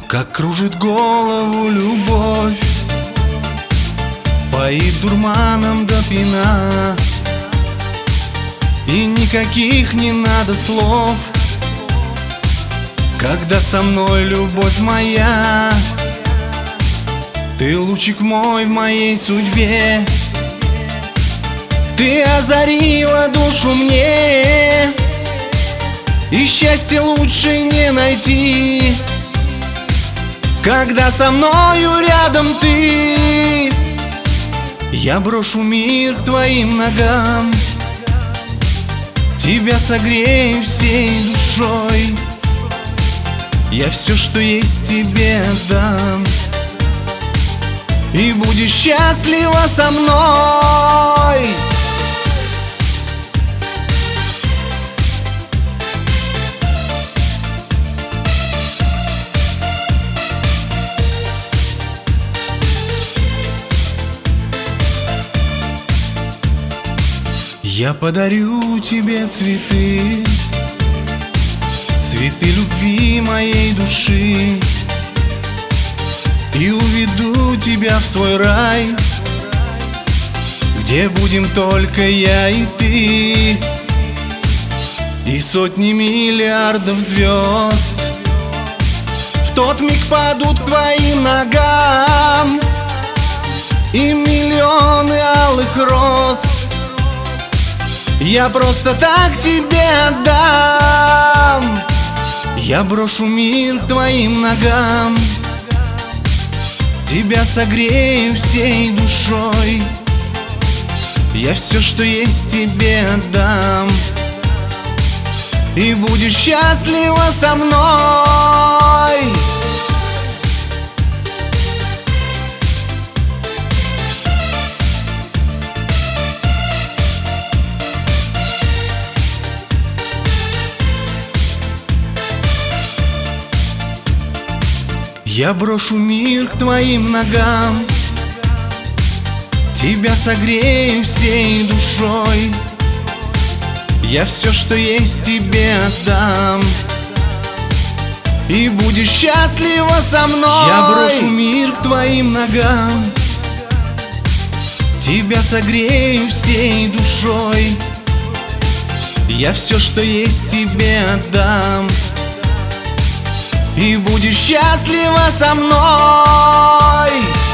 Как кружит голову любовь, поит дурманом до пьяна, и никаких не надо слов, когда со мной любовь моя. Ты лучик мой в моей судьбе, ты озарила душу мне, и счастье лучше не найти, когда со мною рядом ты. Я брошу мир к твоим ногам, тебя согрею всей душой, я все, что есть, тебе отдам, и будешь счастлива со мной. Я подарю тебе цветы, цветы любви моей души, и уведу тебя в свой рай, где будем только я и ты, и сотни миллиардов звезд в тот миг падут к твоим ногам, и миллионы алых роз я просто так тебе отдам. Я брошу мир к твоим ногам, тебя согрею всей душой, я все, что есть, тебе отдам, и будешь счастлива со мной. Я брошу мир к твоим ногам, тебя согрею всей душой, я все, что есть, тебе отдам, и будешь счастлива со мной. Я брошу мир к твоим ногам, тебя согрею всей душой, я все, что есть, тебе отдам, и будешь счастлива со мной.